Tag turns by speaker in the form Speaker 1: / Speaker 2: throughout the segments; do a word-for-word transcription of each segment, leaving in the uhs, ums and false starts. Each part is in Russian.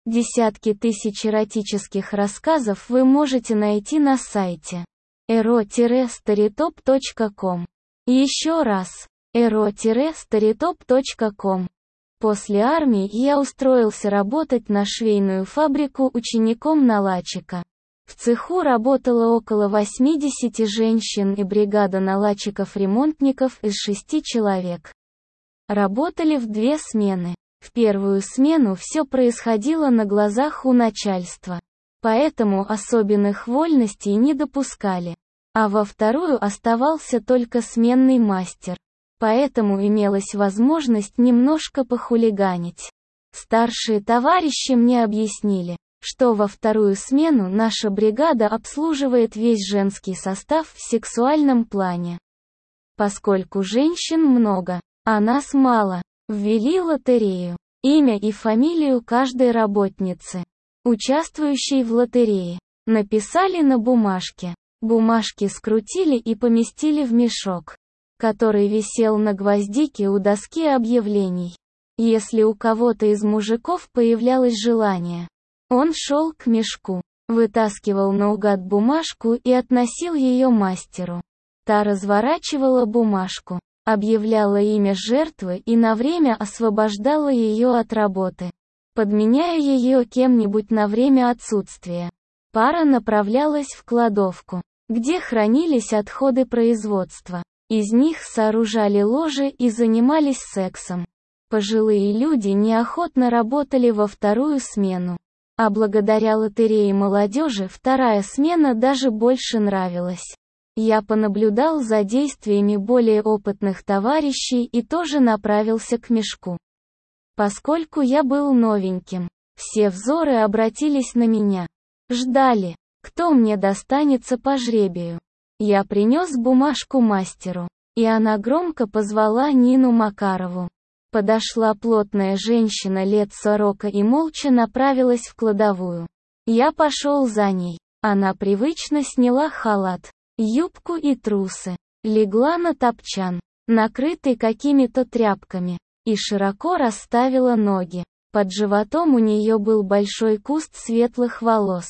Speaker 1: Десятки тысяч эротических рассказов вы можете найти на сайте эро старитоп точка ком. Еще раз, эро старитоп точка ком. После армии я устроился работать на швейную фабрику учеником-наладчика. В цеху работало около восьмидесяти женщин и бригада наладчиков-ремонтников из шести человек. Работали в две смены. В первую смену все происходило на глазах у начальства, поэтому особенных вольностей не допускали. А во вторую оставался только сменный мастер, поэтому имелась возможность немножко похулиганить. Старшие товарищи мне объяснили, что во вторую смену наша бригада обслуживает весь женский состав в сексуальном плане. Поскольку женщин много, а нас мало, ввели лотерею, имя и фамилию каждой работницы, участвующей в лотерее, написали на бумажке. Бумажки скрутили и поместили в мешок, который висел на гвоздике у доски объявлений. Если у кого-то из мужиков появлялось желание, он шел к мешку, вытаскивал наугад бумажку и относил ее мастеру. Та разворачивала бумажку, объявляла имя жертвы и на время освобождала ее от работы, подменяя ее кем-нибудь на время отсутствия. Пара направлялась в кладовку, где хранились отходы производства. Из них сооружали ложи и занимались сексом. Пожилые люди неохотно работали во вторую смену. А благодаря лотерее молодежи вторая смена даже больше нравилась. Я понаблюдал за действиями более опытных товарищей и тоже направился к мешку. Поскольку я был новеньким, все взоры обратились на меня. Ждали, кто мне достанется по жребию. Я принес бумажку мастеру, и она громко позвала Нину Макарову. Подошла плотная женщина лет сорока и молча направилась в кладовую. Я пошел за ней. Она привычно сняла халат, юбку и трусы, легла на топчан, накрытый какими-то тряпками, и широко расставила ноги. Под животом у нее был большой куст светлых волос.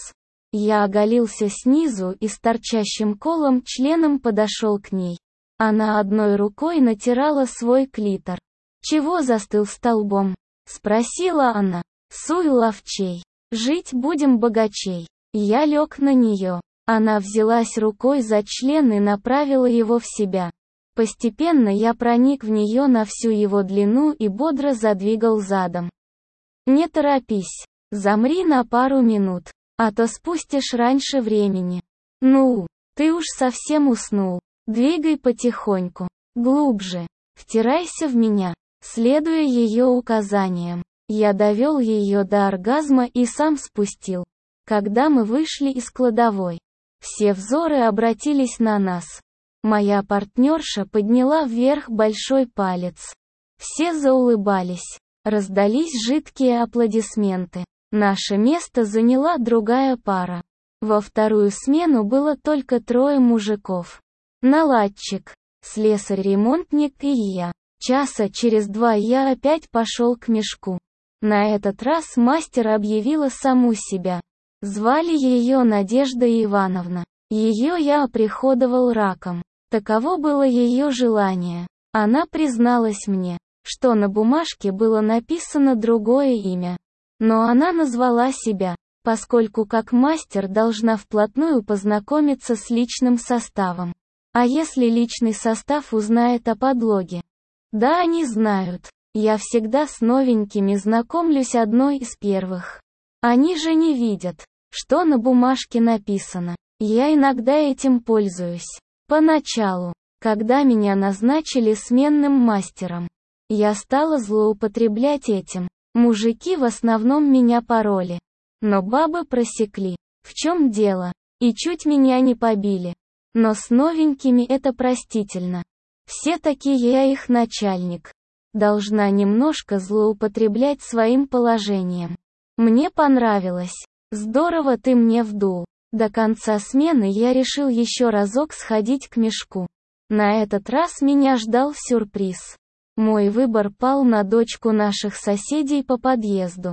Speaker 1: Я оголился снизу и с торчащим колом членом подошел к ней. Она одной рукой натирала свой клитор. «Чего застыл столбом?» — спросила она. «Суй ловчей. Жить будем богачей». Я лег на нее. Она взялась рукой за член и направила его в себя. Постепенно я проник в нее на всю его длину и бодро задвигал задом. «Не торопись. Замри на пару минут, а то спустишь раньше времени. Ну, ты уж совсем уснул. Двигай потихоньку, глубже, втирайся в меня». Следуя ее указаниям, я довел ее до оргазма и сам спустил. Когда мы вышли из кладовой, все взоры обратились на нас. Моя партнерша подняла вверх большой палец. Все заулыбались. Раздались жидкие аплодисменты. Наше место заняла другая пара. Во вторую смену было только трое мужиков. Наладчик, слесарь-ремонтник и я. Часа через два я опять пошел к мешку. На этот раз мастер объявила саму себя. Звали ее Надежда Ивановна. Ее я оприходовал раком. Таково было ее желание. Она призналась мне, что на бумажке было написано другое имя. Но она назвала себя, поскольку как мастер должна вплотную познакомиться с личным составом. А если личный состав узнает о подлоге? Да, они знают. Я всегда с новенькими знакомлюсь одной из первых. Они же не видят, что на бумажке написано. Я иногда этим пользуюсь. Поначалу, когда меня назначили сменным мастером, я стала злоупотреблять этим. Мужики в основном меня пороли. Но бабы просекли, в чем дело, и чуть меня не побили. Но с новенькими это простительно. Все такие, я их начальник. Должна немножко злоупотреблять своим положением. Мне понравилось. Здорово ты мне вдул. До конца смены я решил еще разок сходить к мешку. На этот раз меня ждал сюрприз. Мой выбор пал на дочку наших соседей по подъезду.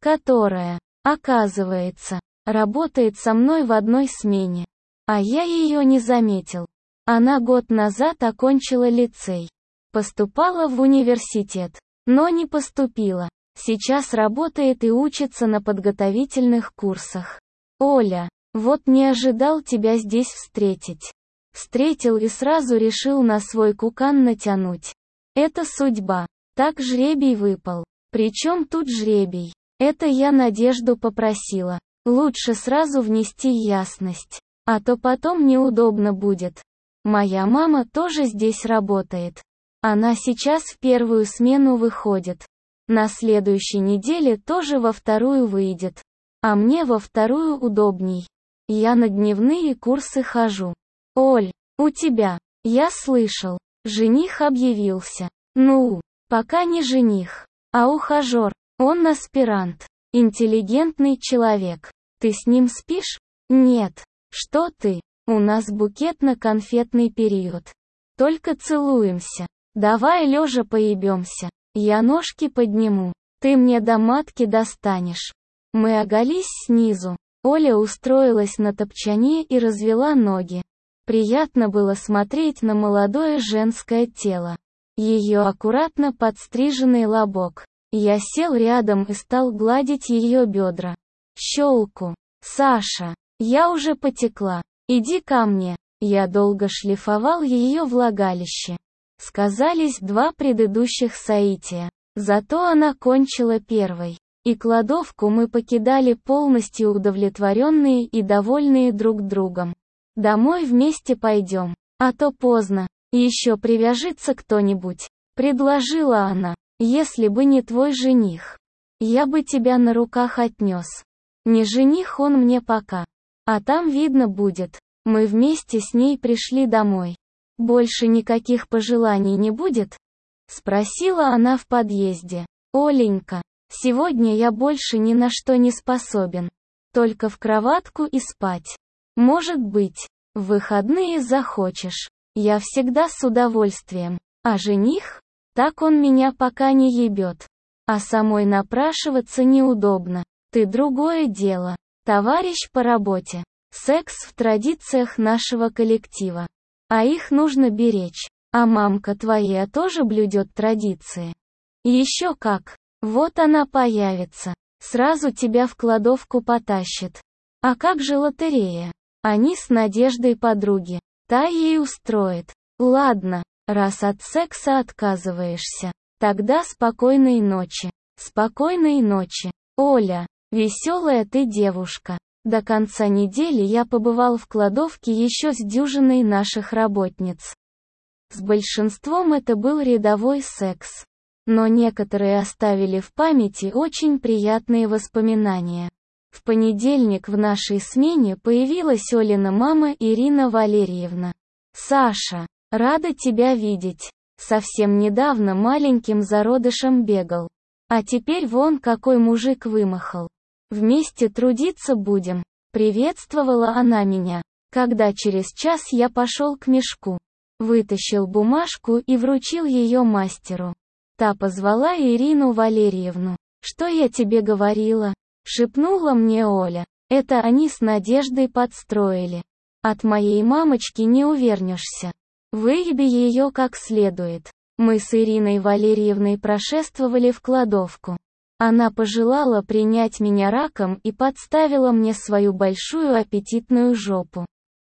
Speaker 1: которая, оказывается, работает со мной в одной смене. А я ее не заметил. Она год назад окончила лицей. Поступала в университет, но не поступила. Сейчас работает и учится на подготовительных курсах. Оля, вот не ожидал тебя здесь встретить. Встретил и сразу решил на свой кукан натянуть. Это судьба. Так жребий выпал. Причем тут жребий? Это я Надежду попросила. Лучше сразу внести ясность. А то потом неудобно будет. Моя мама тоже здесь работает. Она сейчас в первую смену выходит. На следующей неделе тоже во вторую выйдет. А мне во вторую удобней. Я на дневные курсы хожу. Оль, у тебя, я слышал, жених объявился. Ну, пока не жених, а ухажер. Он аспирант. Интеллигентный человек. Ты с ним спишь? Нет. Что ты? У нас букетно-конфетный период. Только целуемся. Давай лежа поебемся. Я ножки подниму. Ты мне до матки достанешь. Мы оголись снизу. Оля устроилась на топчане и развела ноги. Приятно было смотреть на молодое женское тело. Ее аккуратно подстриженный лобок. Я сел рядом и стал гладить ее бедра. Щелку. Саша, я уже потекла. Иди ко мне. Я долго шлифовал ее влагалище. Сказались два предыдущих соития. Зато она кончила первой. И кладовку мы покидали полностью удовлетворенные и довольные друг другом. Домой вместе пойдем. А то поздно. Еще привяжется кто-нибудь. Предложила она. Если бы не твой жених. Я бы тебя на руках отнес. Не жених он мне пока. А там видно будет. Мы вместе с ней пришли домой. Больше никаких пожеланий не будет? Спросила она в подъезде. Оленька, сегодня я больше ни на что не способен. Только в кроватку и спать. Может быть, в выходные захочешь. Я всегда с удовольствием. А жених? Так он меня пока не ебет. А самой напрашиваться неудобно. Ты другое дело. Товарищ по работе. Секс в традициях нашего коллектива. А их нужно беречь. А мамка твоя тоже блюдет традиции. Еще как. Вот она появится. Сразу тебя в кладовку потащит. А как же лотерея? Они с Надеждой подруги. Та ей устроит. Ладно, раз от секса отказываешься. Тогда спокойной ночи. Спокойной ночи. Оля, веселая ты девушка. До конца недели я побывал в кладовке еще с дюжиной наших работниц. С большинством это был рядовой секс. Но некоторые оставили в памяти очень приятные воспоминания. В понедельник в нашей смене появилась Олина мама Ирина Валерьевна. «Саша, рада тебя видеть. Совсем недавно маленьким зародышем бегал. А теперь вон какой мужик вымахал. Вместе трудиться будем», — приветствовала она меня, когда через час я пошел к мешку. Вытащил бумажку и вручил ее мастеру. Та позвала Ирину Валерьевну. «Что я тебе говорила?» — шепнула мне Оля. «Это они с Надеждой подстроили. От моей мамочки не увернешься. Выеби ее как следует». Мы с Ириной Валерьевной прошествовали в кладовку. Она пожелала принять меня раком и подставила мне свою большую аппетитную жопу,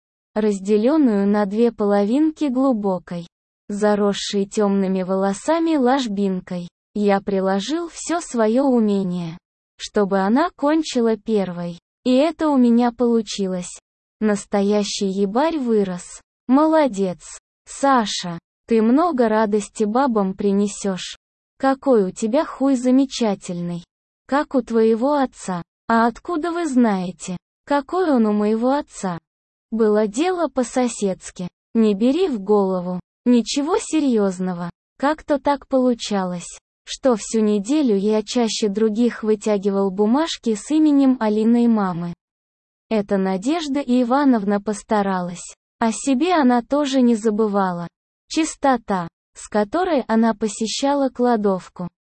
Speaker 1: разделенную на две половинки глубокой, заросшей темными волосами ложбинкой. Я приложил все свое умение, чтобы она кончила первой. И это у меня получилось. Настоящий ебарь вырос. Молодец. Саша, ты много радости бабам принесешь. Какой у тебя хуй замечательный. Как у твоего отца. А откуда вы знаете, какой он у моего отца? Было дело по-соседски. Не бери в голову. Ничего серьезного. Как-то так получалось, что всю неделю я чаще других вытягивал бумажки с именем Алиной мамы. Это Надежда Ивановна постаралась. О себе она тоже не забывала. Чистота, с которой она посещала кладовку.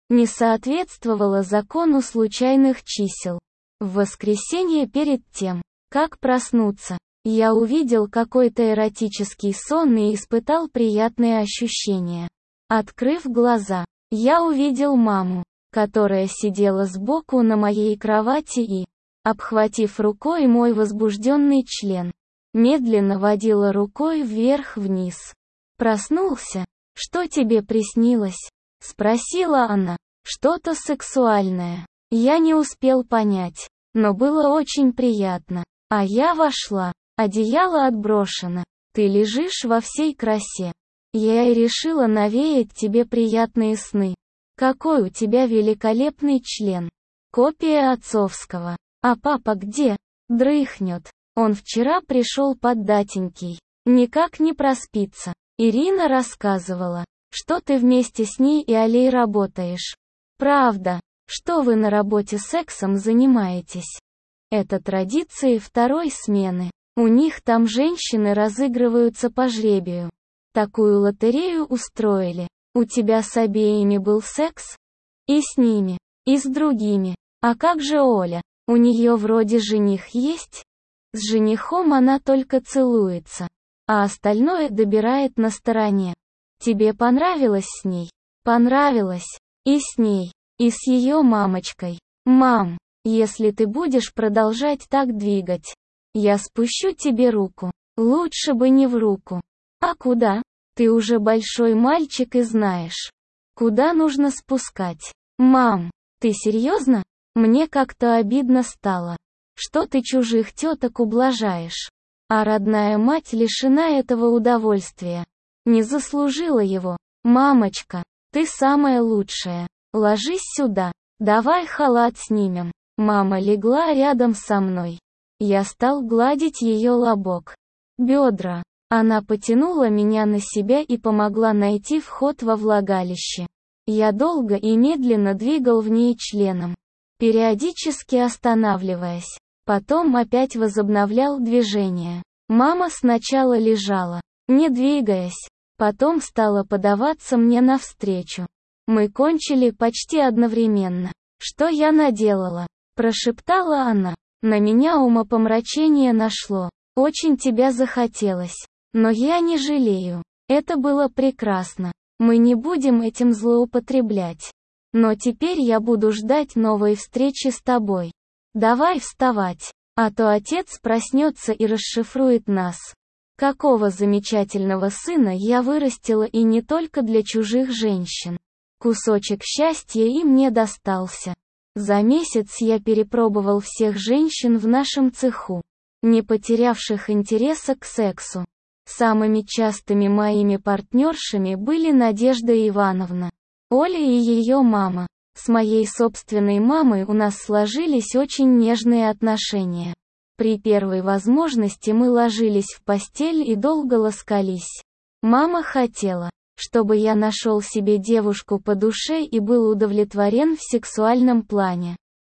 Speaker 1: не соответствовало закону случайных чисел. В воскресенье перед тем, как проснуться, я увидел какой-то эротический сон и испытал приятные ощущения. Открыв глаза, я увидел маму, которая сидела сбоку на моей кровати и, обхватив рукой мой возбужденный член, медленно водила рукой вверх-вниз. «Проснулся? Что тебе приснилось?» — спросила она. «Что-то сексуальное». Я не успел понять, но было очень приятно. А я вошла. Одеяло отброшено. Ты лежишь во всей красе. Я и решила навеять тебе приятные сны. Какой у тебя великолепный член. Копия отцовского. А папа где? Дрыхнет. Он вчера пришел поддатенький. Никак не проспится. Ирина рассказывала, что ты вместе с ней и Алей работаешь. Правда, что вы на работе сексом занимаетесь? Это традиции второй смены. У них там женщины разыгрываются по жребию. Такую лотерею устроили. У тебя с обеими был секс? И с ними, и с другими. А как же Оля? У нее вроде жених есть? С женихом она только целуется, а остальное добирает на стороне. Тебе понравилось с ней? Понравилось. И с ней, и с ее мамочкой. Мам, если ты будешь продолжать так двигать, я спущу тебе руку. Лучше бы не в руку. А куда? Ты уже большой мальчик и знаешь, куда нужно спускать. Мам, ты серьезно? Мне как-то обидно стало, что ты чужих теток ублажаешь. А родная мать лишена этого удовольствия. Не заслужила его. Мамочка, ты самая лучшая. Ложись сюда. Давай халат снимем. Мама легла рядом со мной. Я стал гладить ее лобок, бедра. Она потянула меня на себя и помогла найти вход во влагалище. Я долго и медленно двигал в ней членом, периодически останавливаясь. Потом опять возобновлял движение. Мама сначала лежала, не двигаясь, потом стала подаваться мне навстречу. Мы кончили почти одновременно. «Что я наделала?» – прошептала она. На меня умопомрачение нашло. Очень тебя захотелось. Но я не жалею. Это было прекрасно. Мы не будем этим злоупотреблять. Но теперь я буду ждать новой встречи с тобой. Давай вставать. А то отец проснется и расшифрует нас. Какого замечательного сына я вырастила, и не только для чужих женщин. Кусочек счастья и мне достался. За месяц я перепробовал всех женщин в нашем цеху, не потерявших интереса к сексу. Самыми частыми моими партнершами были Надежда Ивановна, Оля и ее мама. С моей собственной мамой у нас сложились очень нежные отношения. При первой возможности мы ложились в постель и долго ласкались. Мама хотела, чтобы я нашел себе девушку по душе и был удовлетворен в сексуальном плане.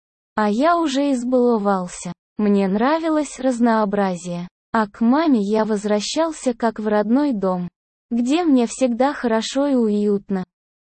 Speaker 1: А я уже избаловался. Мне нравилось разнообразие. А к маме я возвращался как в родной дом, где мне всегда хорошо и уютно.